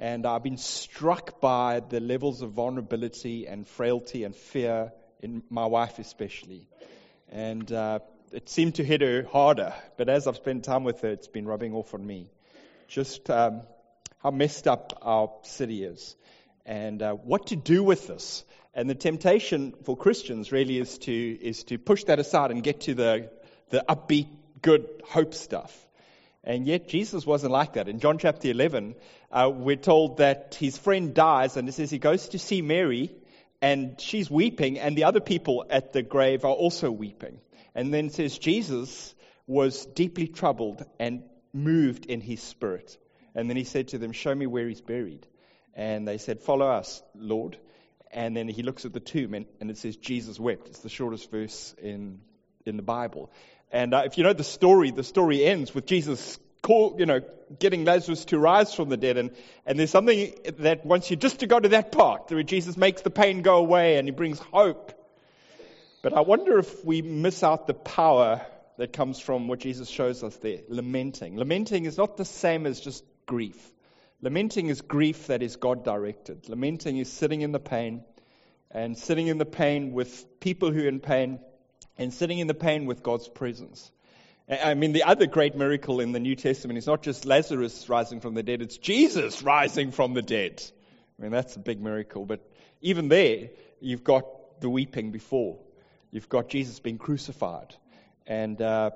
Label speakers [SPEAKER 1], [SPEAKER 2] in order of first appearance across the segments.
[SPEAKER 1] And I've been struck by the levels of vulnerability and frailty and fear in my wife especially. And it seemed to hit her harder. But as I've spent time with her, it's been rubbing off on me. Just how messed up our city is. And what to do with this. And the temptation for Christians really is to push that aside and get to the upbeat, good hope stuff. And yet Jesus wasn't like that. In John chapter 11, we're told that his friend dies, and it says he goes to see Mary, and she's weeping, and the other people at the grave are also weeping. And then it says Jesus was deeply troubled and moved in his spirit. And then he said to them, "Show me where he's buried." And they said, "Follow us, Lord." And then he looks at the tomb, and it says Jesus wept. It's the shortest verse in the Bible. And if you know the story ends with Jesus getting Lazarus to rise from the dead. And there's something that wants you just to go to that part where Jesus makes the pain go away and he brings hope. But I wonder if we miss out the power that comes from what Jesus shows us there, lamenting. Lamenting is not the same as just grief. Lamenting is grief that is God-directed. Lamenting is sitting in the pain, and sitting in the pain with people who are in pain, and sitting in the pain with God's presence. I mean, the other great miracle in the New Testament is not just Lazarus rising from the dead, it's Jesus rising from the dead. I mean, that's a big miracle. But even there, you've got the weeping before. You've got Jesus being crucified. And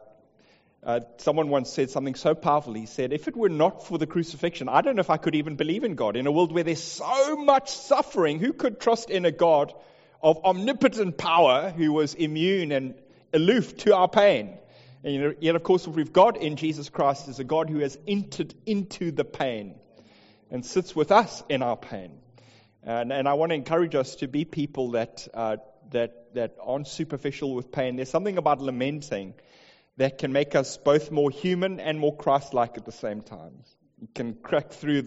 [SPEAKER 1] someone once said something so powerful. He said, if it were not for the crucifixion, I don't know if I could even believe in God. In a world where there's so much suffering, who could trust in a God of omnipotent power who was immune and aloof to our pain? And yet, of course, what we've got in Jesus Christ is a God who has entered into the pain and sits with us in our pain. And I want to encourage us to be people that aren't superficial with pain. There's something about lamenting that can make us both more human and more Christ-like at the same time. It can crack through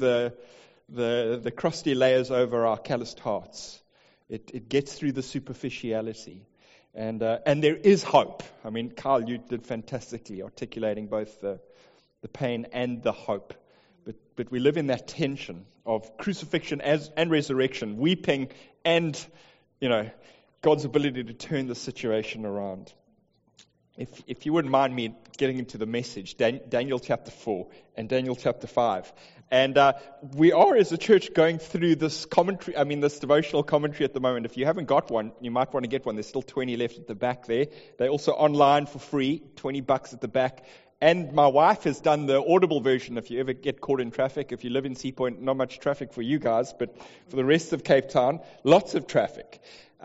[SPEAKER 1] the crusty layers over our calloused hearts. It gets through the superficiality. And there is hope. I mean, Carl, you did fantastically articulating both the pain and the hope. But we live in that tension of crucifixion and resurrection, weeping and, God's ability to turn the situation around. If you wouldn't mind me getting into the message, Daniel chapter 4 and Daniel chapter 5. And we are, as a church, going through this this devotional commentary at the moment. If you haven't got one, you might want to get one. There's still 20 left at the back there. They're also online for free, $20 at the back. And my wife has done the Audible version if you ever get caught in traffic. If you live in Sea Point, not much traffic for you guys, but for the rest of Cape Town, lots of traffic.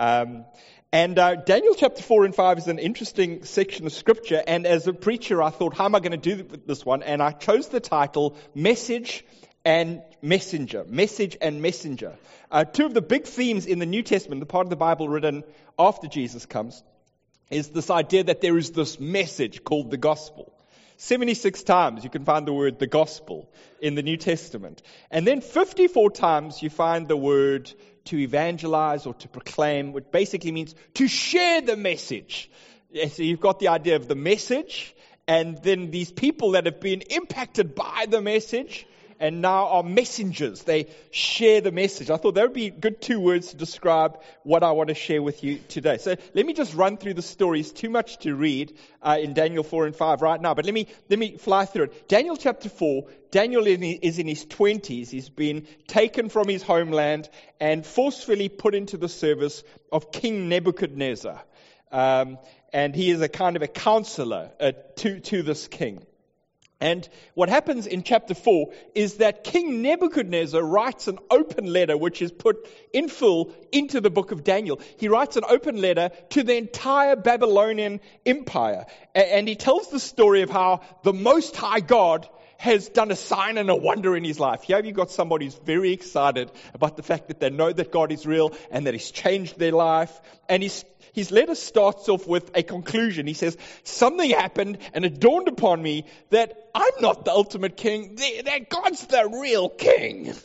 [SPEAKER 1] And Daniel chapter 4 and 5 is an interesting section of scripture. And as a preacher, I thought, how am I going to do this one? And I chose the title, Message and Messenger. Message and Messenger. Two of the big themes in the New Testament, the part of the Bible written after Jesus comes, is this idea that there is this message called the gospel. 76 times you can find the word the gospel in the New Testament. And then 54 times you find the word to evangelize or to proclaim, which basically means to share the message. So you've got the idea of the message, and then these people that have been impacted by the message and now are messengers. They share the message. I thought that would be good two words to describe what I want to share with you today. So let me just run through the stories. Too much to read in Daniel 4 and 5 right now, but let me fly through it. Daniel chapter 4, Daniel is in his 20s. He's been taken from his homeland and forcefully put into the service of King Nebuchadnezzar. And he is a kind of a counselor to this king. And what happens in chapter 4 is that King Nebuchadnezzar writes an open letter, which is put in full into the book of Daniel. He writes an open letter to the entire Babylonian empire. And he tells the story of how the Most High God has done a sign and a wonder in his life. Here you've got somebody who's very excited about the fact that they know that God is real and that he's changed their life. And his letter starts off with a conclusion. He says, something happened and it dawned upon me that I'm not the ultimate king, that God's the real king.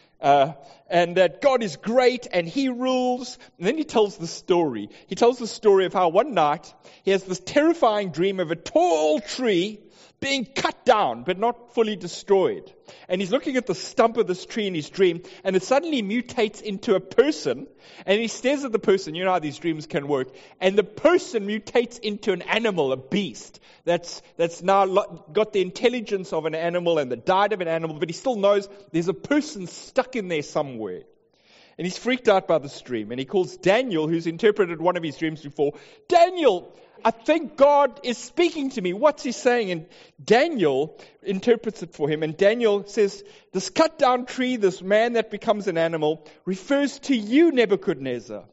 [SPEAKER 1] And that God is great and he rules. And then he tells the story. He tells the story of how one night he has this terrifying dream of a tall tree being cut down, but not fully destroyed. And he's looking at the stump of this tree in his dream, and it suddenly mutates into a person, and he stares at the person. You know how these dreams can work. And the person mutates into an animal, a beast, that's now got the intelligence of an animal and the diet of an animal, but he still knows there's a person stuck in there somewhere. And he's freaked out by this dream, and he calls Daniel, who's interpreted one of his dreams before. Daniel, I think God is speaking to me. What's he saying? And Daniel interprets it for him. And Daniel says, this cut down tree, this man that becomes an animal, refers to you, Nebuchadnezzar.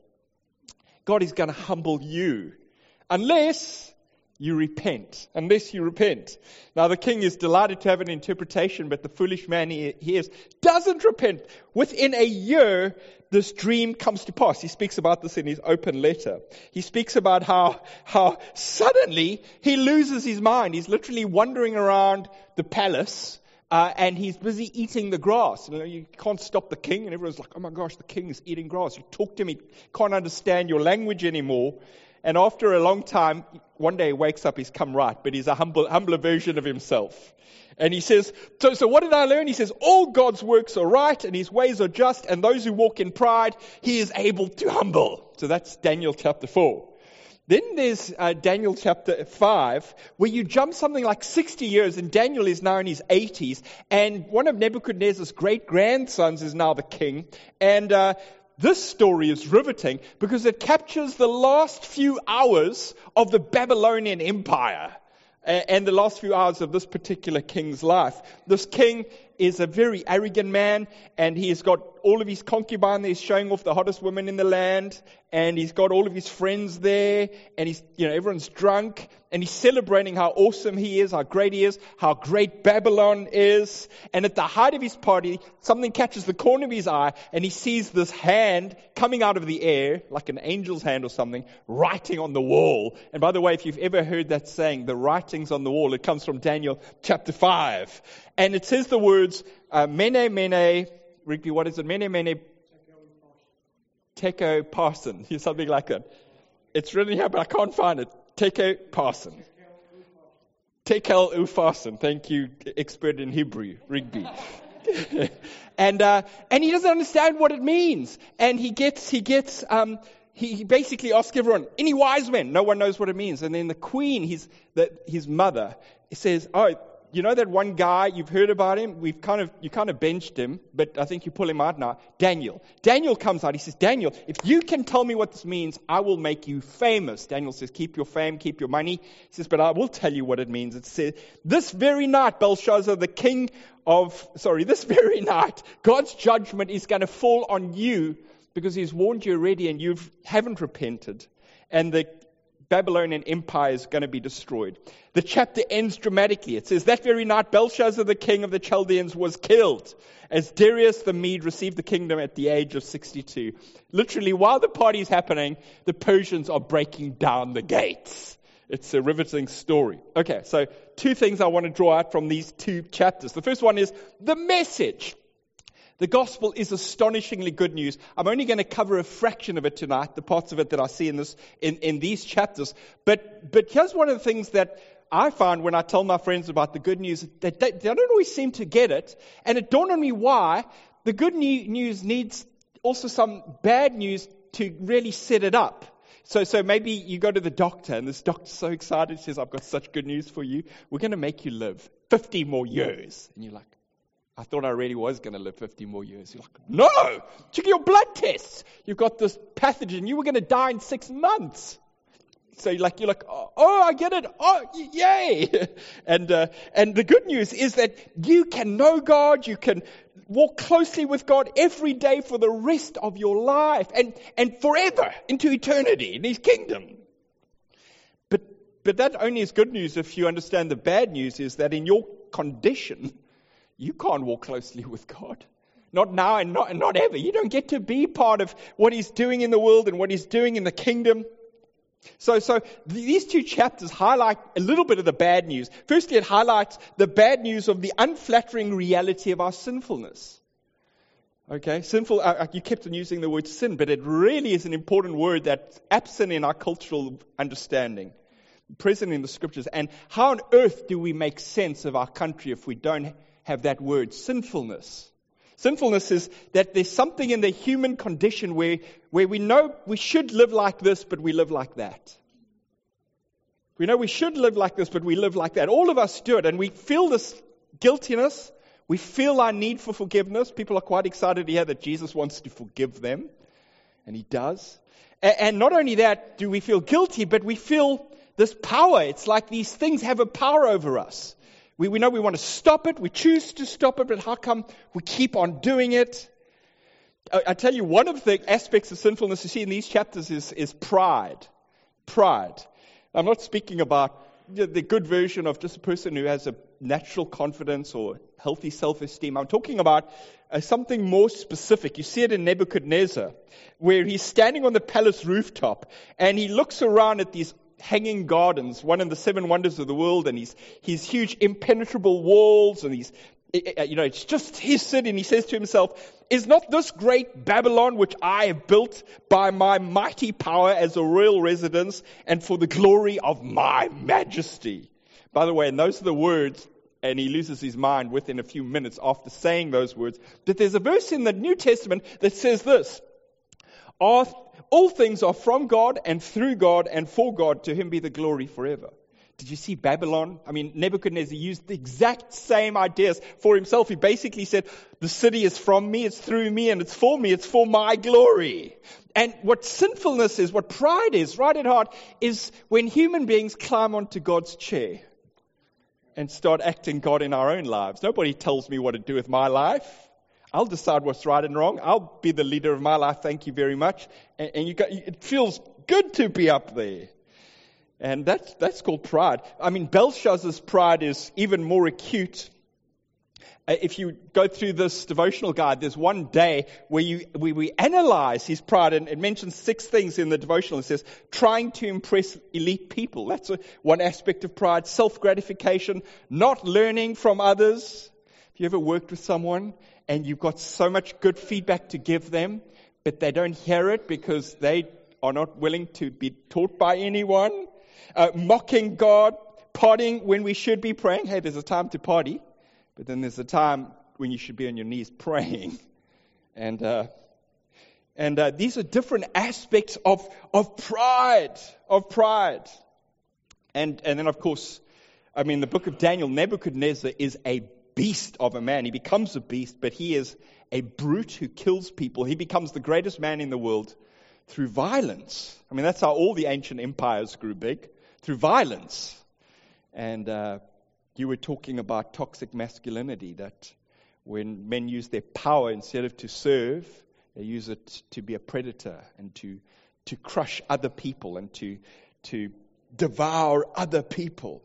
[SPEAKER 1] God is going to humble you. Unless you repent. Unless you repent. Now the king is delighted to have an interpretation, but the foolish man he hears doesn't repent. Within a year, this dream comes to pass. He speaks about this in his open letter. He speaks about how suddenly he loses his mind. He's literally wandering around the palace, and he's busy eating the grass. You can't stop the king, and everyone's like, oh my gosh, the king is eating grass. You talk to him, he can't understand your language anymore. And after a long time, one day he wakes up, he's come right, but he's a humbler version of himself. And he says, so what did I learn? He says, all God's works are right and his ways are just, and those who walk in pride, he is able to humble. So that's Daniel chapter 4. Then there's Daniel chapter 5, where you jump something like 60 years, and Daniel is now in his 80s, and one of Nebuchadnezzar's great-grandsons is now the king. And this story is riveting because it captures the last few hours of the Babylonian Empire and the last few hours of this particular king's life. This king is a very arrogant man, and he's got all of his concubines there, showing off the hottest women in the land, and he's got all of his friends there, and everyone's drunk, and he's celebrating how awesome he is, how great he is, how great Babylon is. And at the height of his party, something catches the corner of his eye, and he sees this hand coming out of the air, like an angel's hand or something, writing on the wall. And by the way, if you've ever heard that saying, the writings on the wall, it comes from Daniel chapter 5. And it says the words, Mene, Mene, Rigby, what is it? Mene, Mene, Tekel Parsin, something like that. It's written here, but I can't find it. Tekel Parsin. Tekel Ufarsin. Thank you, expert in Hebrew, Rigby. And he doesn't understand what it means. And he basically asks everyone, any wise men? No one knows what it means. And then the queen, his mother, says, oh, you know that one guy, you've heard about him? You kind of benched him, but I think you pull him out now. Daniel. Daniel comes out. He says, Daniel, if you can tell me what this means, I will make you famous. Daniel says, keep your fame, keep your money. He says, but I will tell you what it means. It says, this very night, Belshazzar, this very night, God's judgment is going to fall on you because he's warned you already and you haven't repented. And the Babylonian Empire is going to be destroyed. The chapter ends dramatically. It says, that very night Belshazzar, the king of the Chaldeans, was killed as Darius the Mede received the kingdom at the age of 62. Literally, while the party is happening, the Persians are breaking down the gates. It's a riveting story. Okay, so two things I want to draw out from these two chapters. The first one is the message. The gospel is astonishingly good news. I'm only going to cover a fraction of it tonight, the parts of it that I see in these chapters. But here's one of the things that I find when I tell my friends about the good news, that they don't always seem to get it. And it dawned on me why. The good news needs also some bad news to really set it up. So maybe you go to the doctor, and this doctor's so excited, says, I've got such good news for you. We're going to make you live 50 more years. And you're like, I thought I really was going to live 50 more years. You're like, no! Check your blood tests. You've got this pathogen. You were going to die in 6 months. So you're like, oh, I get it. Oh, yay! And the good news is that you can know God. You can walk closely with God every day for the rest of your life and forever into eternity in His kingdom. But that only is good news if you understand the bad news is that in your condition, you can't walk closely with God. Not now and not ever. You don't get to be part of what He's doing in the world and what He's doing in the kingdom. So these two chapters highlight a little bit of the bad news. Firstly, it highlights the bad news of the unflattering reality of our sinfulness. Okay, sinful, you kept on using the word sin, but it really is an important word that's absent in our cultural understanding. present in the scriptures. And how on earth do we make sense of our country if we don't have that word, sinfulness? Sinfulness is that there's something in the human condition where we know we should live like this, but we live like that. We know we should live like this, but we live like that. All of us do it, and we feel this guiltiness. We feel our need for forgiveness. People are quite excited to hear that Jesus wants to forgive them, and He does. And not only that do we feel guilty, but we feel this power. It's like these things have a power over us. We know we want to stop it. We choose to stop it, but how come we keep on doing it? I tell you, one of the aspects of sinfulness you see in these chapters is pride. Pride. I'm not speaking about the good version of just a person who has a natural confidence or healthy self-esteem. I'm talking about something more specific. You see it in Nebuchadnezzar, where he's standing on the palace rooftop and he looks around at these hanging gardens, one of the 7 wonders of the world, and his huge impenetrable walls, and it's just his city, and he says to himself, is not this great Babylon which I have built by my mighty power as a royal residence and for the glory of my majesty? By the way, and those are the words, and he loses his mind within a few minutes after saying those words. But there's a verse in the New Testament that says this, all things are from God and through God and for God, to Him be the glory forever. Did you see Babylon? I mean, Nebuchadnezzar used the exact same ideas for himself. He basically said, the city is from me, it's through me, and it's for my glory. And what sinfulness is, what pride is, right at heart, is when human beings climb onto God's chair and start acting God in our own lives. Nobody tells me what to do with my life. I'll decide what's right and wrong. I'll be the leader of my life. Thank you very much. And it feels good to be up there. And that's called pride. I mean, Belshazzar's pride is even more acute. If you go through this devotional guide, there's one day where we analyze his pride, and it mentions 6 things in the devotional. It says, trying to impress elite people. That's one aspect of pride. Self-gratification, not learning from others. Have you ever worked with someone and you've got so much good feedback to give them, but they don't hear it because they are not willing to be taught by anyone? Mocking God, partying when we should be praying. Hey, there's a time to party, but then there's a time when you should be on your knees praying. And these are different aspects of pride, And then, of course, I mean, the book of Daniel, Nebuchadnezzar is a beast of a man. He becomes a beast, but he is a brute who kills people. He becomes the greatest man in the world through violence. I mean, that's how all the ancient empires grew big, through violence. And you were talking about toxic masculinity, that when men use their power instead of to serve, they use it to be a predator and to crush other people and to devour other people.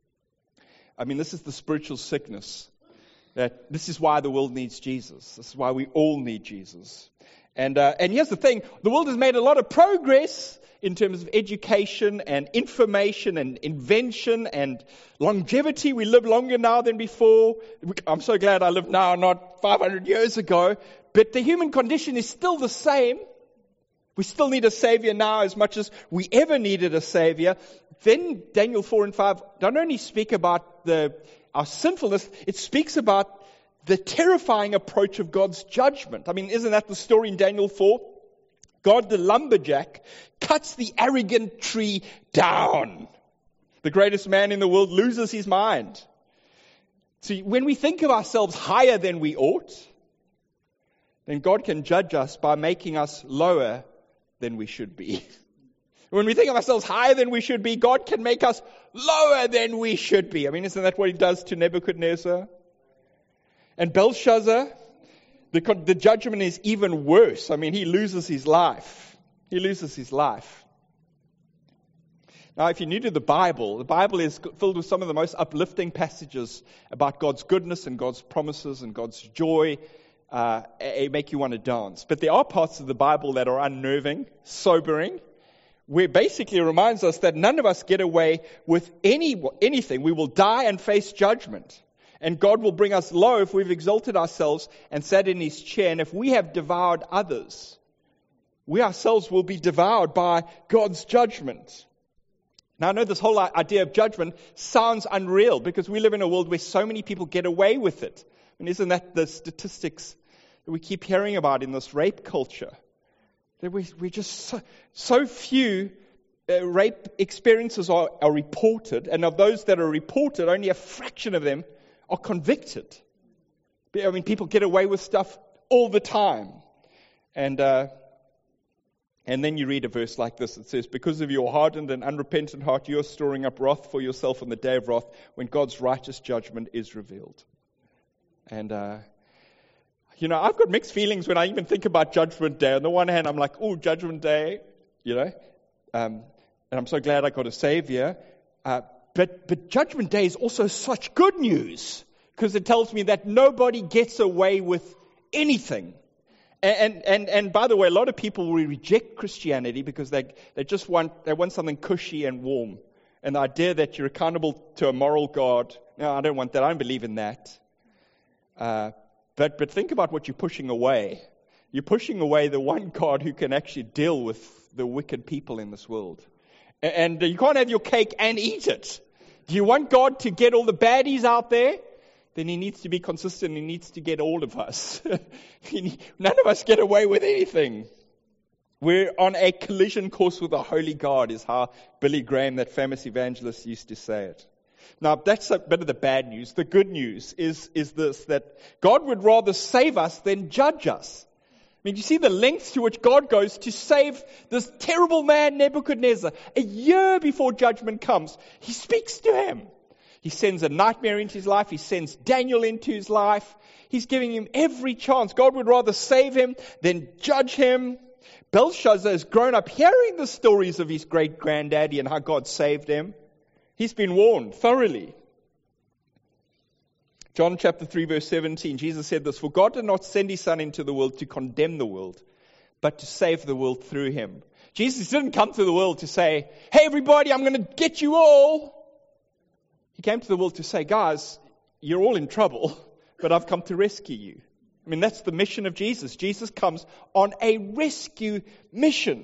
[SPEAKER 1] I mean, this is the spiritual sickness. That this is why the world needs Jesus. This is why we all need Jesus. And here's the thing. The world has made a lot of progress in terms of education and information and invention and longevity. We live longer now than before. I'm so glad I live now, not 500 years ago. But the human condition is still the same. We still need a Savior now as much as we ever needed a Savior. Then Daniel 4 and 5 don't only speak about our sinfulness, it speaks about the terrifying approach of God's judgment. I mean, isn't that the story in Daniel 4? God, the lumberjack, cuts the arrogant tree down. The greatest man in the world loses his mind. See, when we think of ourselves higher than we ought, then God can judge us by making us lower than we should be. When we think of ourselves higher than we should be, God can make us lower than we should be. I mean, isn't that what He does to Nebuchadnezzar? And Belshazzar, the judgment is even worse. I mean, he loses his life. He loses his life. Now, if you're new to the Bible is filled with some of the most uplifting passages about God's goodness and God's promises and God's joy. It make you want to dance. But there are parts of the Bible that are unnerving, sobering, where basically it reminds us that none of us get away with anything. We will die and face judgment. And God will bring us low if we've exalted ourselves and sat in His chair. And if we have devoured others, we ourselves will be devoured by God's judgment. Now, I know this whole idea of judgment sounds unreal because we live in a world where so many people get away with it. And isn't that the statistics that we keep hearing about in this rape culture? That we just so few rape experiences are reported, and of those that are reported, only a fraction of them are convicted. I mean, people get away with stuff all the time. And then you read a verse like this. It says, because of your hardened and unrepentant heart, you are storing up wrath for yourself on the day of wrath when God's righteous judgment is revealed. And, I've got mixed feelings when I even think about Judgment Day. On the one hand, I'm like, oh, Judgment Day, and I'm so glad I got a Savior. But Judgment Day is also such good news because it tells me that nobody gets away with anything. And by the way, a lot of people will reject Christianity because they want something cushy and warm. And the idea that you're accountable to a moral God, no, I don't want that. I don't believe in that. But think about what you're pushing away. You're pushing away the one God who can actually deal with the wicked people in this world. And you can't have your cake and eat it. Do you want God to get all the baddies out there? Then he needs to be consistent. He needs to get all of us. None of us get away with anything. We're on a collision course with a holy God, is how Billy Graham, that famous evangelist, used to say it. Now, that's a bit of the bad news. The good news is this, that God would rather save us than judge us. I mean, you see the lengths to which God goes to save this terrible man, Nebuchadnezzar. A year before judgment comes, he speaks to him. He sends a nightmare into his life. He sends Daniel into his life. He's giving him every chance. God would rather save him than judge him. Belshazzar has grown up hearing the stories of his great-granddaddy and how God saved him. He's been warned thoroughly. John chapter 3 verse 17, Jesus said this, for God did not send his son into the world to condemn the world, but to save the world through him. Jesus didn't come to the world to say, hey everybody, I'm going to get you all. He came to the world to say, guys, you're all in trouble, but I've come to rescue you. I mean, that's the mission of Jesus. Jesus comes on a rescue mission.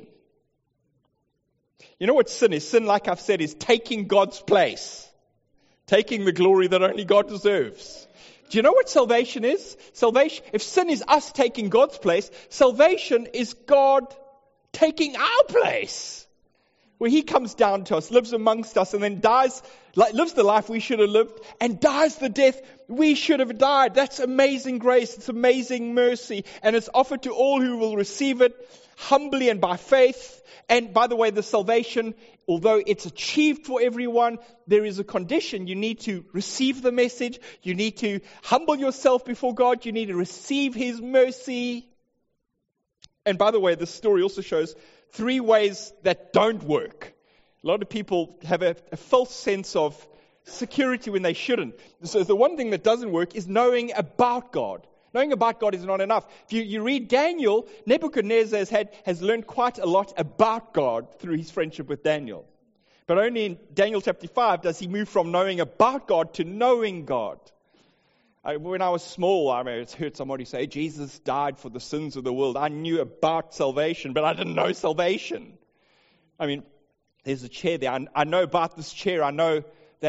[SPEAKER 1] You know what sin is? Sin, like I've said, is taking God's place. Taking the glory that only God deserves. Do you know what salvation is? Salvation, if sin is us taking God's place, salvation is God taking our place. Where he comes down to us, lives amongst us, and then dies, lives the life we should have lived, and dies the death we should have died. That's amazing grace. It's amazing mercy. And it's offered to all who will receive it humbly and by faith. And by the way, the salvation, although it's achieved for everyone, there is a condition. You need to receive the message. You need to humble yourself before God. You need to receive his mercy. And by the way, this story also shows 3 ways that don't work. A lot of people have a false sense of security when they shouldn't. So the one thing that doesn't work is knowing about God. Knowing about God is not enough. If you read Daniel, Nebuchadnezzar has learned quite a lot about God through his friendship with Daniel. But only in Daniel chapter 5 does he move from knowing about God to knowing God. When I was small, I heard somebody say, Jesus died for the sins of the world. I knew about salvation, but I didn't know salvation. I mean, there's a chair there. I know about this chair. I know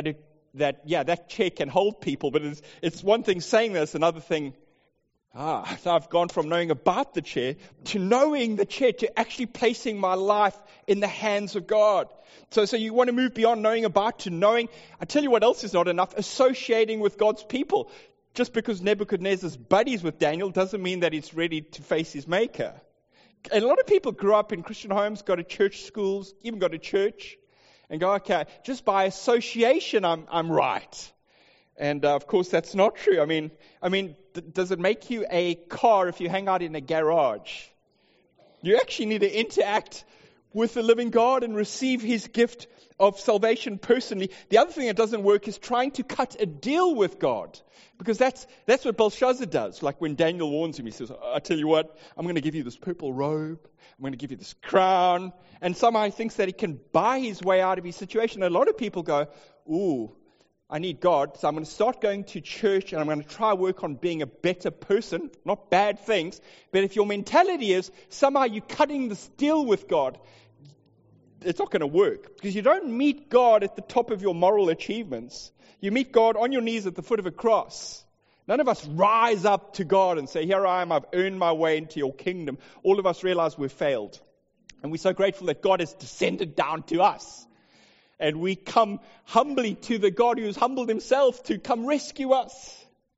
[SPEAKER 1] that chair can hold people, but it's one thing saying this, another thing, so I've gone from knowing about the chair to knowing the chair, to actually placing my life in the hands of God. So you want to move beyond knowing about to knowing. I tell you what else is not enough, associating with God's people. Just because Nebuchadnezzar's buddies with Daniel doesn't mean that he's ready to face his maker. And a lot of people grew up in Christian homes, go to church schools, even go to church, and go, okay, just by association I'm right. And of course that's not true. I mean, does it make you a car if you hang out in a garage? You actually need to interact with the living God and receive his gift of salvation personally. The other thing that doesn't work is trying to cut a deal with God. Because that's what Belshazzar does. Like when Daniel warns him, he says, I tell you what, I'm going to give you this purple robe. I'm going to give you this crown. And somehow he thinks that he can buy his way out of his situation. And a lot of people go, ooh, I need God. So I'm going to start going to church and I'm going to try work on being a better person. Not bad things. But if your mentality is somehow you're cutting this deal with God, it's not going to work. Because you don't meet God at the top of your moral achievements. You meet God on your knees at the foot of a cross. None of us rise up to God and say, here I am, I've earned my way into your kingdom. All of us realize we've failed. And we're so grateful that God has descended down to us. And we come humbly to the God who has humbled himself to come rescue us.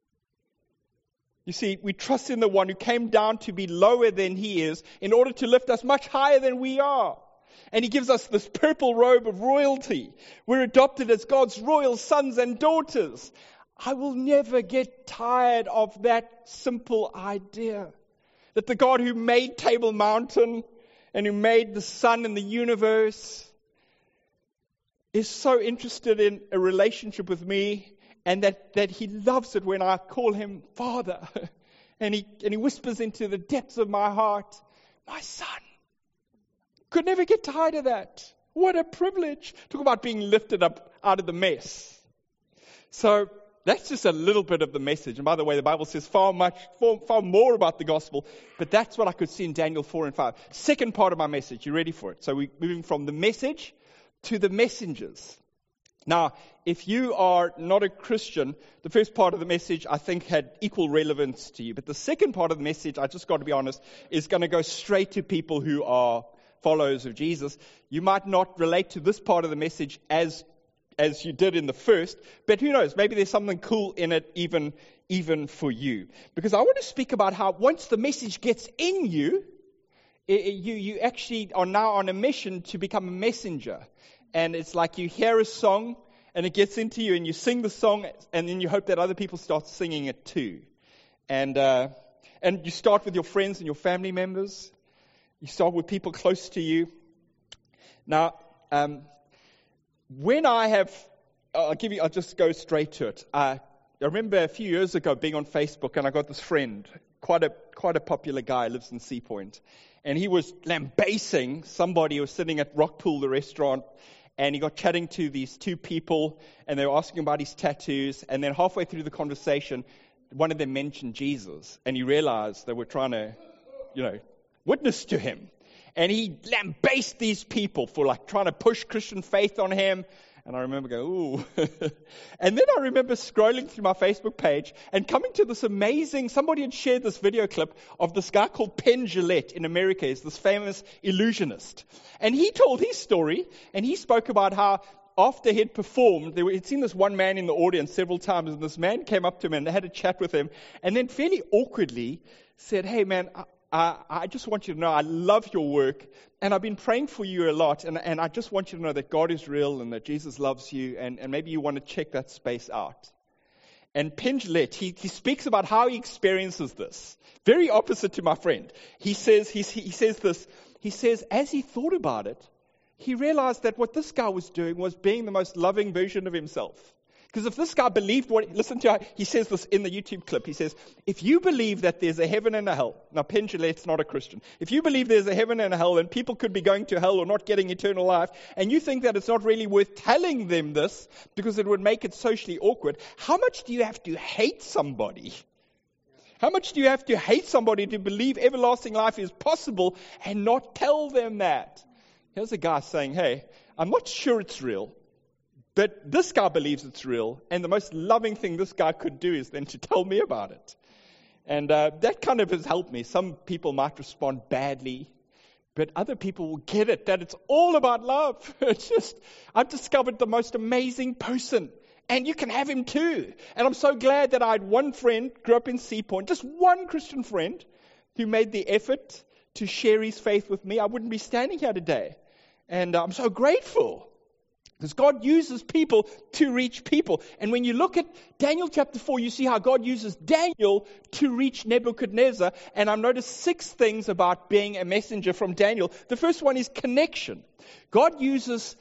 [SPEAKER 1] You see, we trust in the one who came down to be lower than he is in order to lift us much higher than we are. And he gives us this purple robe of royalty. We're adopted as God's royal sons and daughters. I will never get tired of that simple idea. That the God who made Table Mountain and who made the sun and the universe is so interested in a relationship with me, and that he loves it when I call him Father. And he whispers into the depths of my heart, my son. Could never get tired of that. What a privilege. Talk about being lifted up out of the mess. So that's just a little bit of the message. And by the way, the Bible says far more about the gospel. But that's what I could see in Daniel 4 and 5. Second part of my message. You ready for it? So we're moving from the message to the messengers. Now, if you are not a Christian, the first part of the message, I think, had equal relevance to you. But the second part of the message, I just got to be honest, is going to go straight to people who are followers of Jesus. You might not relate to this part of the message as you did in the first, but who knows, maybe there's something cool in it even for you. Because I want to speak about how once the message gets in you, you actually are now on a mission to become a messenger. And it's like you hear a song and it gets into you and you sing the song and then you hope that other people start singing it too. And you start with your friends and your family members. You start with people close to you. Now, when I'll just go straight to it. I remember a few years ago being on Facebook and I got this friend, quite a popular guy, lives in Sea Point. And he was lambasting somebody who was sitting at Rockpool, the restaurant, and he got chatting to these two people, and they were asking about his tattoos, and then halfway through the conversation, one of them mentioned Jesus, and he realized they were trying to, witness to him. And he lambasted these people for trying to push Christian faith on him. And I remember going, ooh. And then I remember scrolling through my Facebook page and coming to this amazing, somebody had shared this video clip of this guy called Penn Jillette in America. He's this famous illusionist. And he told his story, and he spoke about how after he'd performed, he'd seen this one man in the audience several times, and this man came up to him and had a chat with him, and then fairly awkwardly said, hey man, I just want you to know I love your work, and I've been praying for you a lot, and I just want you to know that God is real and that Jesus loves you, and maybe you want to check that space out. And Penn Jillette, he speaks about how he experiences this. Very opposite to my friend. He says this. He says, as he thought about it, he realized that what this guy was doing was being the most loving version of himself. Because if this guy believed listen to how he says this in the YouTube clip. He says, if you believe that there's a heaven and a hell, now Penn Jillette's not a Christian. If you believe there's a heaven and a hell and people could be going to hell or not getting eternal life, and you think that it's not really worth telling them this because it would make it socially awkward, how much do you have to hate somebody? How much do you have to hate somebody to believe everlasting life is possible and not tell them that? Here's a guy saying, hey, I'm not sure it's real. But this guy believes it's real, and the most loving thing this guy could do is then to tell me about it. And that kind of has helped me. Some people might respond badly, but other people will get it, that it's all about love. I've discovered the most amazing person, and you can have him too. And I'm so glad that I had one friend, grew up in Sea Point, just one Christian friend, who made the effort to share his faith with me. I wouldn't be standing here today. And I'm so grateful. Because God uses people to reach people. And when you look at Daniel chapter 4, you see how God uses Daniel to reach Nebuchadnezzar. And I've noticed 6 things about being a messenger from Daniel. The first one is connection. God uses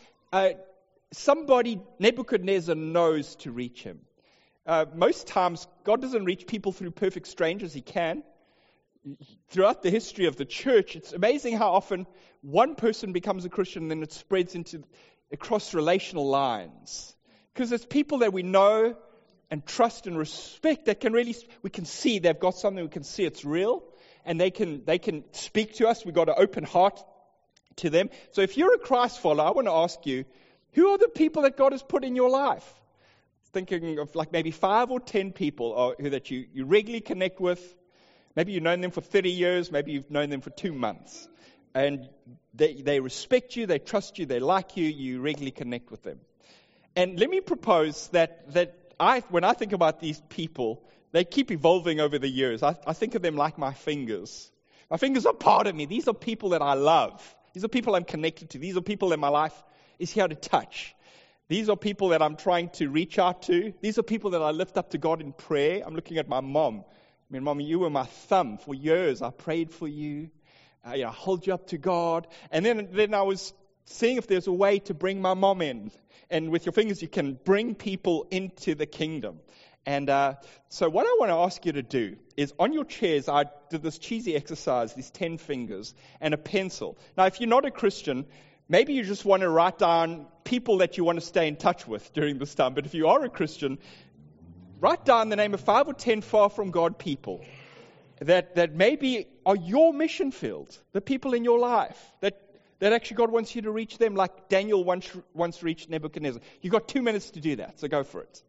[SPEAKER 1] somebody Nebuchadnezzar knows to reach him. Most times, God doesn't reach people through perfect strangers. He can. Throughout the history of the church, it's amazing how often one person becomes a Christian and then it spreads across relational lines. Because it's people that we know and trust and respect that we can see they've got something, we can see it's real, and they can speak to us. We've got an open heart to them. So if you're a Christ follower, I want to ask you, who are the people that God has put in your life? Thinking of like maybe 5 or 10 people that you regularly connect with. Maybe you've known them for 30 years. Maybe you've known them for 2 months. And they respect you, they trust you, they like you, you regularly connect with them. And let me propose that when I think about these people, they keep evolving over the years. I think of them like my fingers. My fingers are part of me. These are people that I love. These are people I'm connected to. These are people that my life is here to touch. These are people that I'm trying to reach out to. These are people that I lift up to God in prayer. I'm looking at my mom. I mean, Mom, you were my thumb for years. I prayed for you. I hold you up to God. And then I was seeing if there's a way to bring my mom in. And with your fingers, you can bring people into the kingdom. And so what I want to ask you to do is on your chairs, I did this cheesy exercise, these 10 fingers and a pencil. Now, if you're not a Christian, maybe you just want to write down people that you want to stay in touch with during this time. But if you are a Christian, write down the name of 5 or 10 far from God people that maybe are your mission field, the people in your life that actually God wants you to reach them, like Daniel once reached Nebuchadnezzar. You've got 2 minutes to do that, so go for it.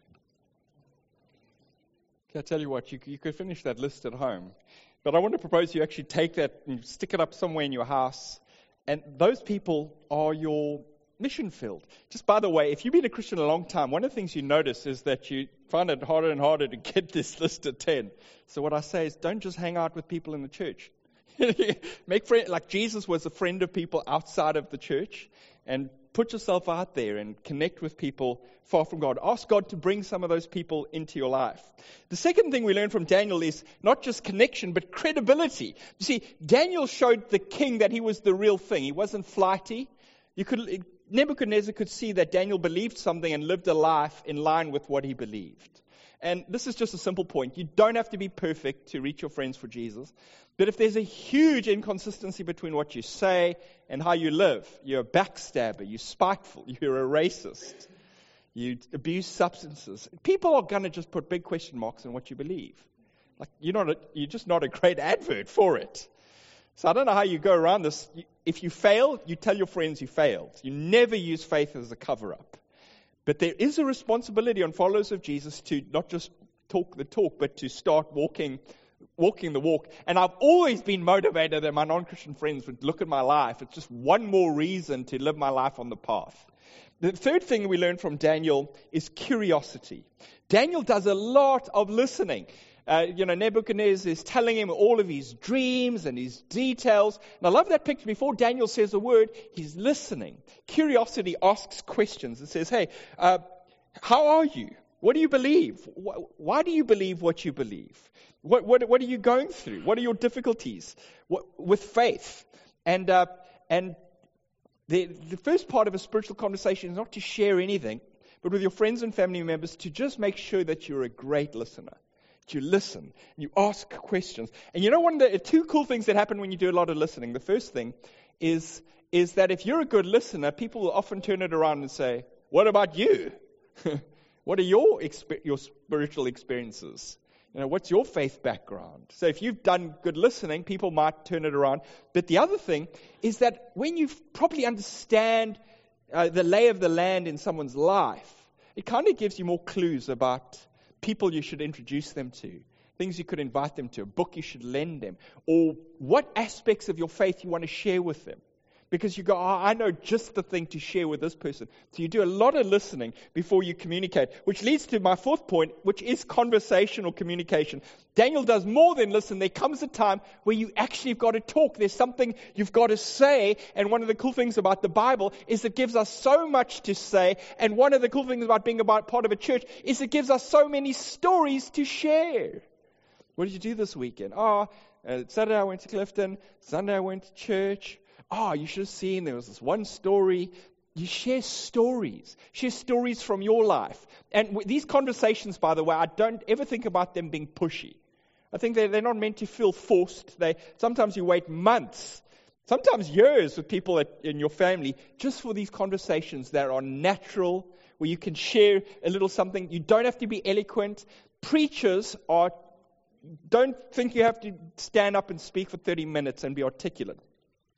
[SPEAKER 1] I tell you what, you could finish that list at home. But I want to propose you actually take that and stick it up somewhere in your house. And those people are your mission field. Just by the way, if you've been a Christian a long time, one of the things you notice is that you find it harder and harder to get this list of 10. So what I say is don't just hang out with people in the church. Make friends, like Jesus was a friend of people outside of the church, and put yourself out there and connect with people far from God. Ask God to bring some of those people into your life. The second thing we learn from Daniel is not just connection, but credibility. You see, Daniel showed the king that he was the real thing. He wasn't flighty. Nebuchadnezzar could see that Daniel believed something and lived a life in line with what he believed. And this is just a simple point. You don't have to be perfect to reach your friends for Jesus. But if there's a huge inconsistency between what you say and how you live, you're a backstabber, you're spiteful, you're a racist, you abuse substances, people are going to just put big question marks on what you believe. Like you're just not a great advert for it. So I don't know how you go around this. If you fail, you tell your friends you failed. You never use faith as a cover-up. But there is a responsibility on followers of Jesus to not just talk the talk, but to start walking the walk. And I've always been motivated that my non-Christian friends would look at my life. It's just one more reason to live my life on the path. The third thing we learn from Daniel is curiosity. Daniel does a lot of listening. Nebuchadnezzar is telling him all of his dreams and his details. And I love that picture. Before Daniel says a word, he's listening. Curiosity asks questions. It says, hey, how are you? What do you believe? Why do you believe what you believe? What are you going through? What are your difficulties with faith? And the first part of a spiritual conversation is not to share anything, but with your friends and family members to just make sure that you're a great listener. You listen, you ask questions. And one of the 2 cool things that happen when you do a lot of listening. The first thing is that if you're a good listener, people will often turn it around and say, what about you? What are your spiritual experiences? What's your faith background? So if you've done good listening, people might turn it around. But the other thing is that when you properly understand the lay of the land in someone's life, it kind of gives you more clues about people you should introduce them to, things you could invite them to, a book you should lend them, or what aspects of your faith you want to share with them. Because you go, I know just the thing to share with this person. So you do a lot of listening before you communicate, which leads to my fourth point, which is conversational communication. Daniel does more than listen. There comes a time where you actually have got to talk. There's something you've got to say. And one of the cool things about the Bible is it gives us so much to say. And one of the cool things about being part of a church is it gives us so many stories to share. What did you do this weekend? Saturday I went to Clifton. Sunday I went to church. You should have seen there was this one story. You share stories. Share stories from your life. And these conversations, by the way, I don't ever think about them being pushy. I think they're not meant to feel forced. Sometimes you wait months, sometimes years with people in your family just for these conversations that are natural, where you can share a little something. You don't have to be eloquent. Preachers don't think you have to stand up and speak for 30 minutes and be articulate.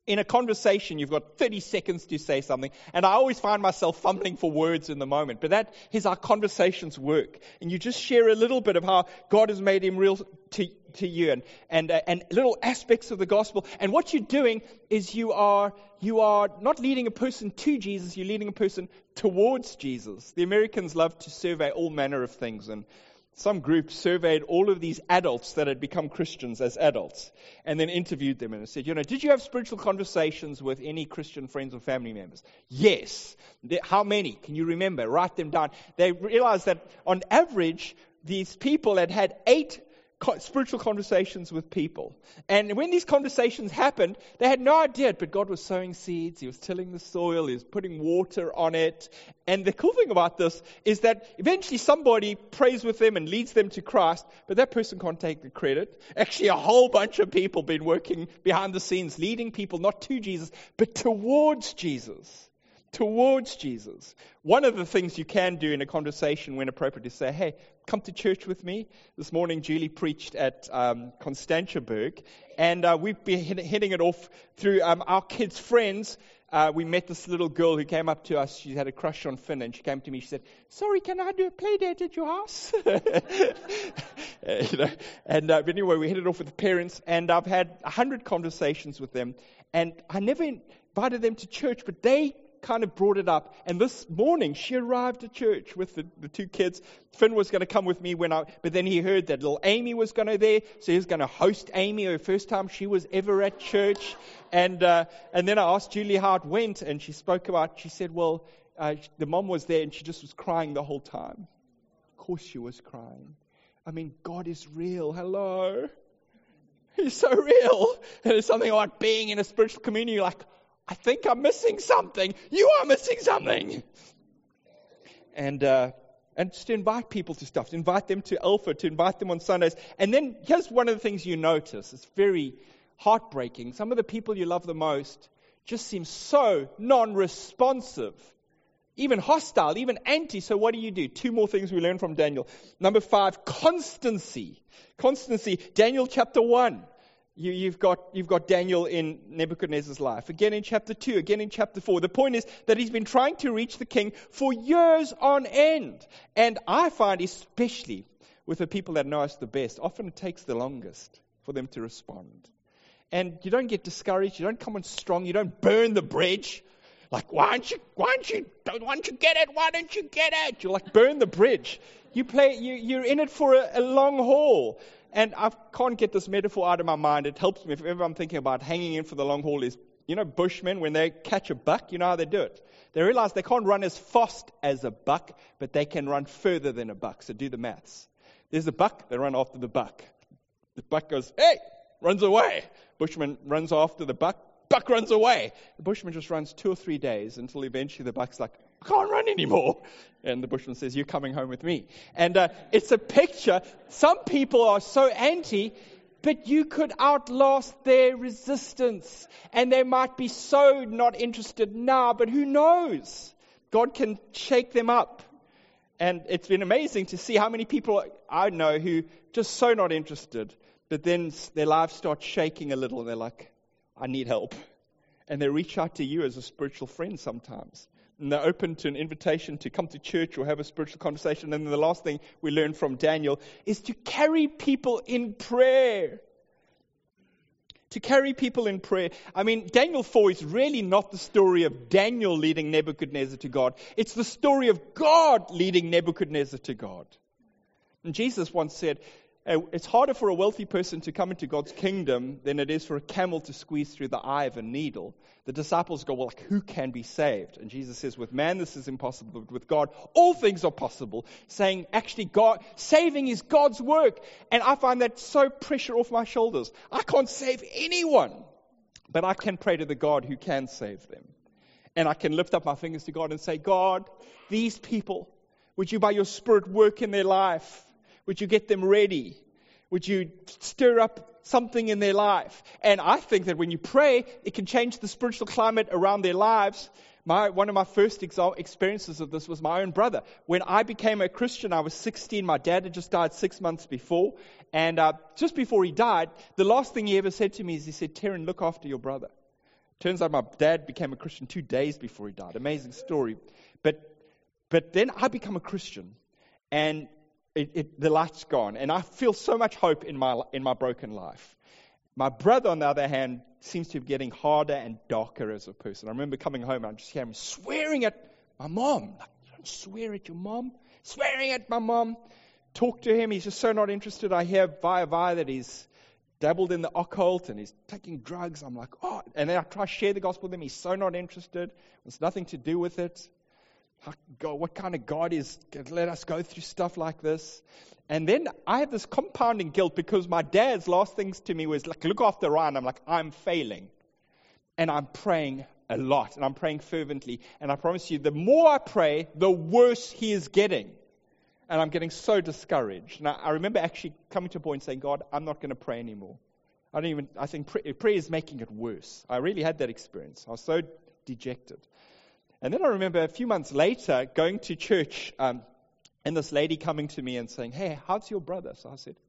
[SPEAKER 1] In a conversation, you've got 30 seconds to say something. And I always find myself fumbling for words in the moment. But that is how conversations work. And you just share a little bit of how God has made him real to you and little aspects of the gospel. And what you're doing is you are not leading a person to Jesus, you're leading a person towards Jesus. The Americans love to survey all manner of things, and some group surveyed all of these adults that had become Christians as adults and then interviewed them and said, did you have spiritual conversations with any Christian friends or family members? Yes. How many? Can you remember? Write them down. They realized that on average, these people had 8 spiritual conversations with people. And when these conversations happened, they had no idea, but God was sowing seeds, he was tilling the soil, he was putting water on it. And the cool thing about this is that eventually somebody prays with them and leads them to Christ, but that person can't take the credit. Actually, a whole bunch of people been working behind the scenes, leading people not to Jesus, but towards Jesus. Towards Jesus. One of the things you can do in a conversation when appropriate is say, hey, come to church with me. This morning, Julie preached at Constantiaberg, and we've been hitting it off through our kids' friends. We met this little girl who came up to us. She had a crush on Finn, and she came to me. She said, sorry, can I do a play date at your house? But anyway, we hit it off with the parents, and I've had 100 conversations with them, and I never invited them to church, but they kind of brought it up. And this morning, she arrived at church with the 2 kids. Finn was going to come with me but then he heard that little Amy was going to there, so he was going to host Amy, her first time she was ever at church. And then I asked Julie how it went, and she said, well, the mom was there, and she just was crying the whole time. Of course she was crying. I mean, God is real. Hello. He's so real. And it's something about being in a spiritual community, like, I think I'm missing something. You are missing something. And just to invite people to stuff, to invite them to Alpha, to invite them on Sundays. And then here's one of the things you notice. It's very heartbreaking. Some of the people you love the most just seem so non-responsive, even hostile, even anti. So what do? 2 more things we learn from Daniel. Number 5, constancy. Constancy. Daniel chapter 1. You've got Daniel in Nebuchadnezzar's life. Again in chapter 2, again in chapter 4. The point is that he's been trying to reach the king for years on end. And I find, especially with the people that know us the best, often it takes the longest for them to respond. And you don't get discouraged. You don't come on strong. You don't burn the bridge. Like, why don't you get it? Why don't you get it? You're like, burn the bridge. You're in it for a long haul. And I can't get this metaphor out of my mind. It helps me if ever I'm thinking about hanging in for the long haul is, bushmen, when they catch a buck, you know how they do it. They realize they can't run as fast as a buck, but they can run further than a buck. So do the maths. There's a buck, they run after the buck. The buck goes, hey, runs away. Bushman runs after the buck runs away. The bushman just runs 2 or 3 days until eventually the buck's like, I can't run anymore. And the bushman says, you're coming home with me. And it's a picture. Some people are so anti, but you could outlast their resistance. And they might be so not interested now, but who knows? God can shake them up. And it's been amazing to see how many people I know who just so not interested, but then their lives start shaking a little and they're like, I need help. And they reach out to you as a spiritual friend sometimes. And they're open to an invitation to come to church or have a spiritual conversation. And then the last thing we learn from Daniel is to carry people in prayer. To carry people in prayer. I mean, Daniel 4 is really not the story of Daniel leading Nebuchadnezzar to God. It's the story of God leading Nebuchadnezzar to God. And Jesus once said, it's harder for a wealthy person to come into God's kingdom than it is for a camel to squeeze through the eye of a needle. The disciples go, well, who can be saved? And Jesus says, with man this is impossible, but with God all things are possible. Saying, actually, saving is God's work. And I find that so pressure off my shoulders. I can't save anyone, but I can pray to the God who can save them. And I can lift up my fingers to God and say, God, these people, would you by your Spirit work in their life? Would you get them ready? Would you stir up something in their life? And I think that when you pray, it can change the spiritual climate around their lives. One of my first experiences of this was my own brother. When I became a Christian, I was 16. My dad had just died 6 months before. And just before he died, the last thing he ever said to me is he said, Terran, look after your brother. Turns out my dad became a Christian 2 days before he died. Amazing story. But then I become a Christian, and the light's gone, and I feel so much hope in my broken life. My brother, on the other hand, seems to be getting harder and darker as a person. I remember coming home and I just hear him swearing at my mom. Like, don't swear at your mom. Swearing at my mom. Talk to him. He's just so not interested. I hear via that he's dabbled in the occult and he's taking drugs. I'm like, oh. And then I try to share the gospel with him. He's so not interested. It's nothing to do with it. God, what kind of God is going to let us go through stuff like this? And then I have this compounding guilt because my dad's last things to me was like, look after Ryan. I'm like, I'm failing. And I'm praying a lot and I'm praying fervently. And I promise you, the more I pray, the worse he is getting. And I'm getting so discouraged. And I remember actually coming to a point saying, God, I'm not going to pray anymore. I think prayer is making it worse. I really had that experience. I was so dejected. And then I remember a few months later going to church and this lady coming to me and saying, hey, how's your brother? So I said,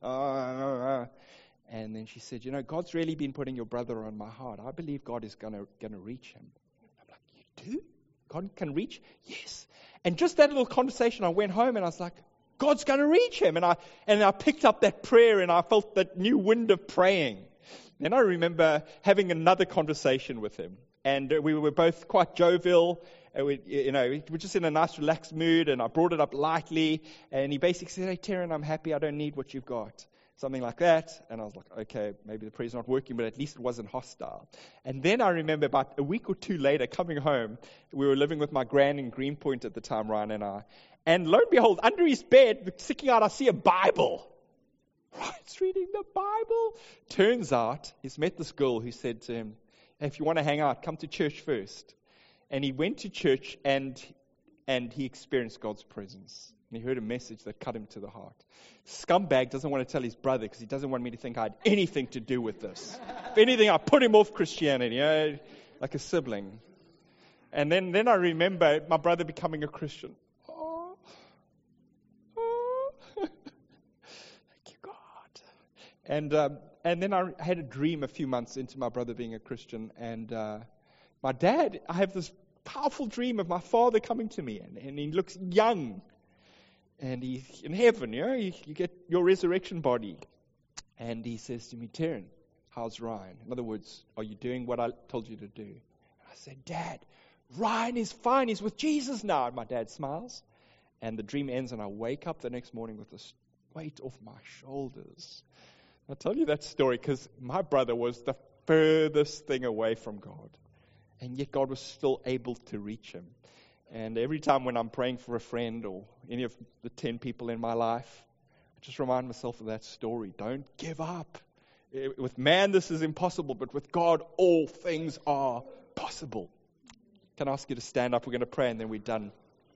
[SPEAKER 1] and then she said, God's really been putting your brother on my heart. I believe God is going to reach him. I'm like, you do? God can reach? Yes. And just that little conversation, I went home and I was like, God's going to reach him. And I picked up that prayer and I felt that new wind of praying. Then I remember having another conversation with him. And we were both quite jovial. We were just in a nice, relaxed mood, and I brought it up lightly. And he basically said, hey, Taryn, I'm happy. I don't need what you've got. Something like that. And I was like, okay, maybe the prayer's not working, but at least it wasn't hostile. And then I remember about a week or two later coming home. We were living with my gran in Greenpoint at the time, Ryan and I. And lo and behold, under his bed, sticking out, I see a Bible. Ryan's reading the Bible. Turns out, he's met this girl who said to him, hey, if you want to hang out, come to church first. And he went to church and he experienced God's presence. And he heard a message that cut him to the heart. Scumbag doesn't want to tell his brother because he doesn't want me to think I had anything to do with this. If anything, I put him off Christianity, like a sibling. And then I remember my brother becoming a Christian. Oh. Thank you, God. And then I had a dream a few months into my brother being a Christian. And my dad, I have this powerful dream of my father coming to me. And he looks young. And he's in heaven, you get your resurrection body. And he says to me, Taryn, how's Ryan? In other words, are you doing what I told you to do? And I said, Dad, Ryan is fine. He's with Jesus now. And my dad smiles. And the dream ends and I wake up the next morning with this weight off my shoulders. I'll tell you that story because my brother was the furthest thing away from God. And yet God was still able to reach him. And every time when I'm praying for a friend or any of the 10 people in my life, I just remind myself of that story. Don't give up. With man, this is impossible, but with God, all things are possible. Can I ask you to stand up? We're going to pray and then we're done.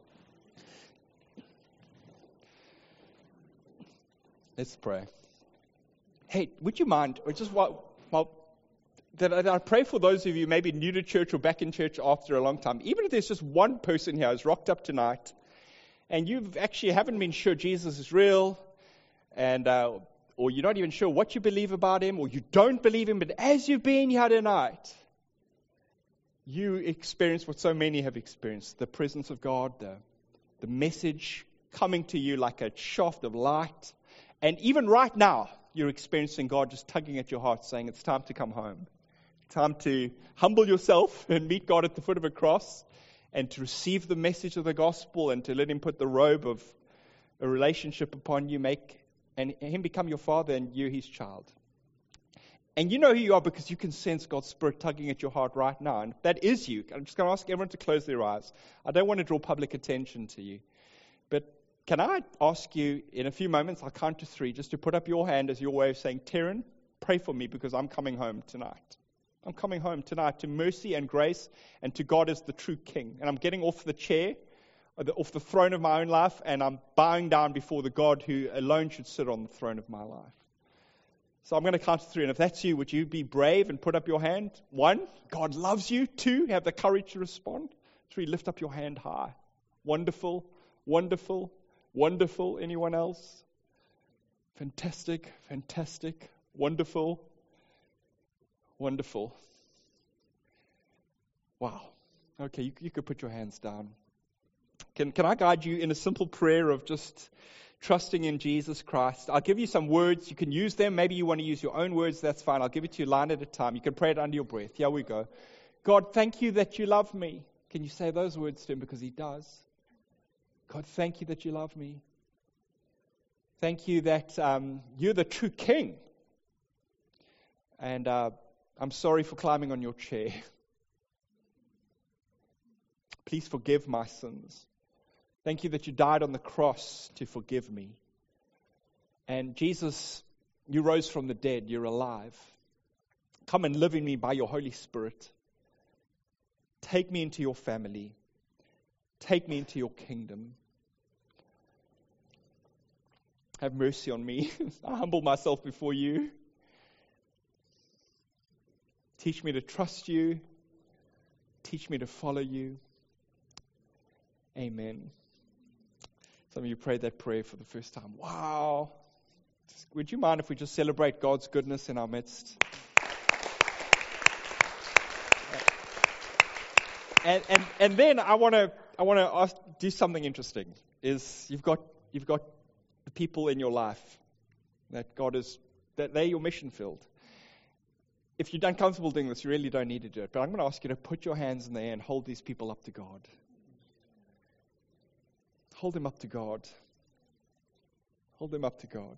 [SPEAKER 1] Let's pray. Hey, would you mind, or just while that I pray for those of you maybe new to church or back in church after a long time, even if there's just one person here who's rocked up tonight and you actually haven't been sure Jesus is real, and or you're not even sure what you believe about him, or you don't believe him, but as you've been here tonight, you experience what so many have experienced, the presence of God, the message coming to you like a shaft of light. And even right now, you're experiencing God just tugging at your heart, saying it's time to come home. Time to humble yourself and meet God at the foot of a cross and to receive the message of the gospel and to let him put the robe of a relationship upon you, and him become your father and you his child. And you know who you are because you can sense God's Spirit tugging at your heart right now. And if that is you, I'm just going to ask everyone to close their eyes. I don't want to draw public attention to you. But can I ask you in a few moments, I'll count to 3, just to put up your hand as your way of saying, Taryn, pray for me because I'm coming home tonight. I'm coming home tonight to mercy and grace and to God as the true King. And I'm getting off the chair, off the throne of my own life, and I'm bowing down before the God who alone should sit on the throne of my life. So I'm going to count to 3, and if that's you, would you be brave and put up your hand? 1, God loves you. 2, have the courage to respond. 3, lift up your hand high. Wonderful, wonderful, wonderful. Anyone else? Fantastic, fantastic, wonderful. Wonderful. Wow. Okay, you could put your hands down. Can I guide you in a simple prayer of just trusting in Jesus Christ? I'll give you some words. You can use them. Maybe you want to use your own words. That's fine. I'll give it to you line at a time. You can pray it under your breath. Here we go. God, thank you that you love me. Can you say those words to him? Because he does. God, thank you that you love me. Thank you that you're the true king. And I'm sorry for climbing on your chair. Please forgive my sins. Thank you that you died on the cross to forgive me. And Jesus, you rose from the dead. You're alive. Come and live in me by your Holy Spirit. Take me into your family. Take me into your kingdom. Have mercy on me. I humble myself before you. Teach me to trust you. Teach me to follow you. Amen. Some of you prayed that prayer for the first time. Wow. Would you mind if we just celebrate God's goodness in our midst? And then I want to do something interesting. Is you've got the people in your life that they're your mission field. If you're uncomfortable doing this, you really don't need to do it. But I'm going to ask you to put your hands in the air and hold these people up to God. Hold them up to God. Hold them up to God.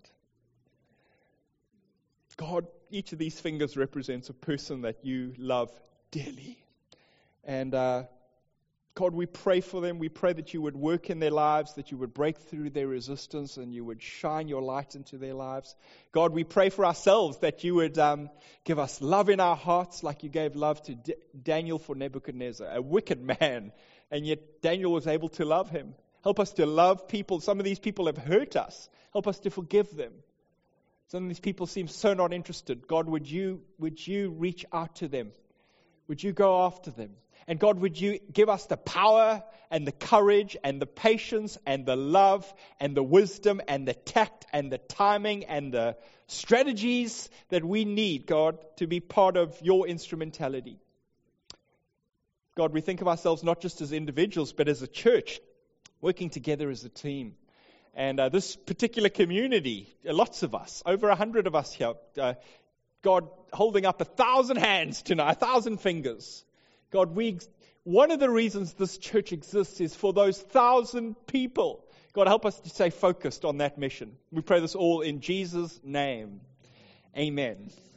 [SPEAKER 1] God, each of these fingers represents a person that you love dearly. And God, we pray for them. We pray that you would work in their lives, that you would break through their resistance, and you would shine your light into their lives. God, we pray for ourselves that you would give us love in our hearts like you gave love to Daniel for Nebuchadnezzar, a wicked man, and yet Daniel was able to love him. Help us to love people. Some of these people have hurt us. Help us to forgive them. Some of these people seem so not interested. God, would you reach out to them? Would you go after them? And God, would you give us the power and the courage and the patience and the love and the wisdom and the tact and the timing and the strategies that we need, God, to be part of your instrumentality. God, we think of ourselves not just as individuals, but as a church, working together as a team. And this particular community, lots of us, over 100 of us here, God holding up 1,000 hands tonight, 1,000 fingers. God, one of the reasons this church exists is for those 1,000 people. God, help us to stay focused on that mission. We pray this all in Jesus' name. Amen.